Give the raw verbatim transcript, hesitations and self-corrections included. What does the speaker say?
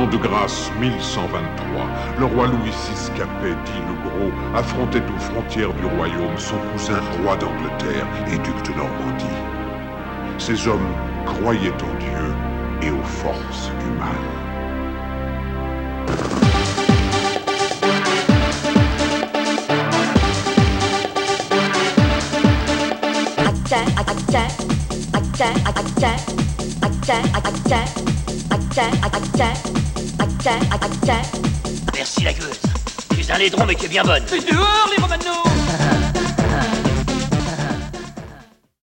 de grâce mille cent vingt-trois, le roi Louis six Capet, dit le Gros, affrontait aux frontières du royaume son cousin roi d'Angleterre et duc de Normandie. Ces hommes croyaient en Dieu et aux forces du mal. Merci la gueuse. Tu es un laidron mais tu es bien bonne. Mais dehors les Romano.